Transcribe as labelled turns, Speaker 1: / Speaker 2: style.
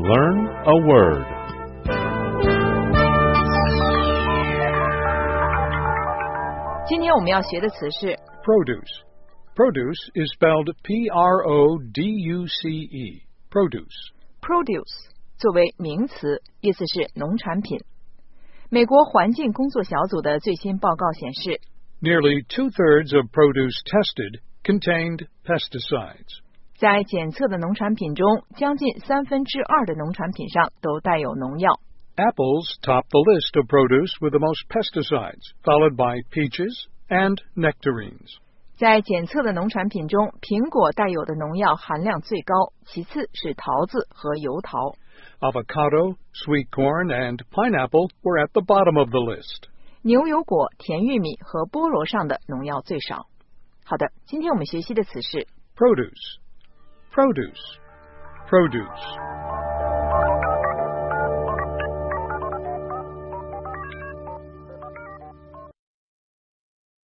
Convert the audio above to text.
Speaker 1: Learn a word.
Speaker 2: Produce. Produce is spelled P-R-O-D-U-C-E. Produce.
Speaker 3: Produce 作为名词，意思是农产品。美国环境工作小组的最新报告显示
Speaker 2: Nearly 2/3 of produce tested contained pesticides.
Speaker 3: 在检测的农产品中，将近2/3的农产品上都带有农药。
Speaker 2: Apples top the list of produce with the most pesticides, followed by peaches and nectarines.
Speaker 3: 在检测的农产品中，苹果带有的农药含量最高，其次是桃子和油桃。
Speaker 2: Avocado, sweet corn, and pineapple were at the bottom of the list.
Speaker 3: 牛油果、甜玉米和菠萝上的农药最少。好的，今天我们学习的词是
Speaker 2: Produce. Produce. Produce.